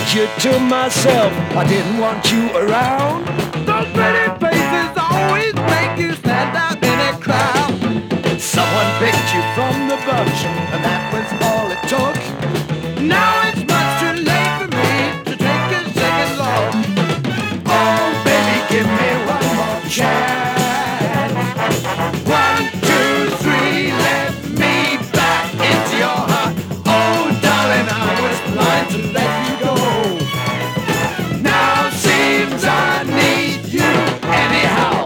you to myself. I didn't want you around. Those pretty faces always make you stand out in a crowd. Someone picked you from the bunch, and that was all it took. Now it's much too late for me to take a second look. Oh, baby, give me one more chance. 1, 2, 3, let me back into your heart. Oh, darling, I was blind to let you go. Now seems I need you anyhow.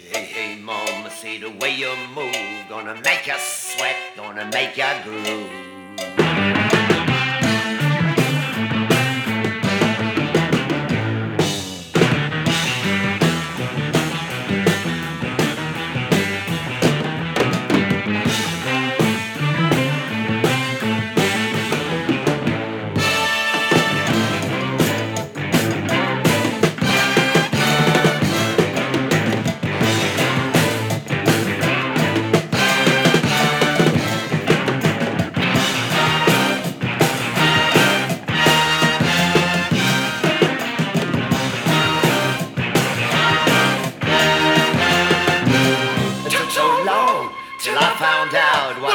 See the way you move, gonna make you sweat, gonna make you groove.